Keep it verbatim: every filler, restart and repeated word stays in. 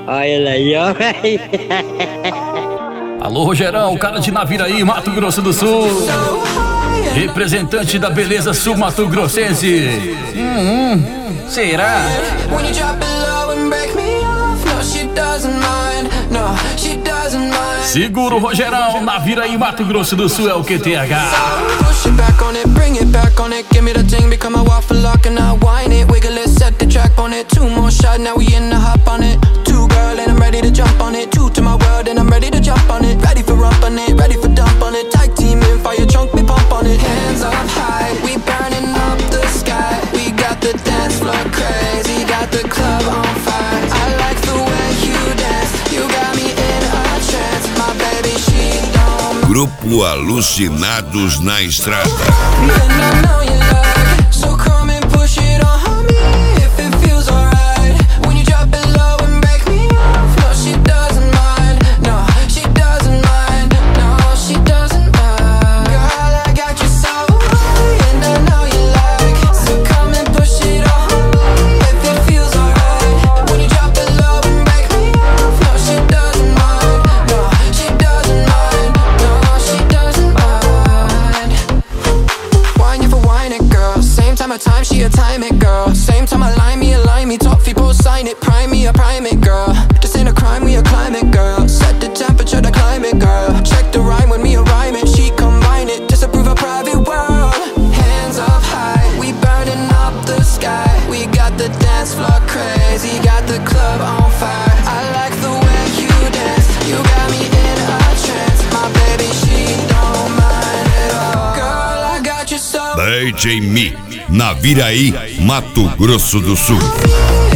Olha ele aí, ó. Alô, Rogerão, o cara de Naviraí, Mato Grosso do Sul. Representante da beleza sul-mato-grossense. Hum, hum, será? Segura o Rogerão, Naviraí, Mato Grosso do Sul é o Q T H. Grupo Alucinados na Estrada. Time she a time it girl. Same time I line me, align me. Top people sign it, prime me, a prime it girl. This ain't a crime, we a climate girl. Set the temperature to climb it girl. Check the rhyme when me a rhyme it. She combine it, disapprove a private world. Hands up high, we burning up the sky. We got the dance floor crazy, got the club on fire. I like the way you dance, you got me in a trance. My baby, she don't mind at all. Girl, I got you so. D J Mi, Naviraí, Mato Grosso do Sul.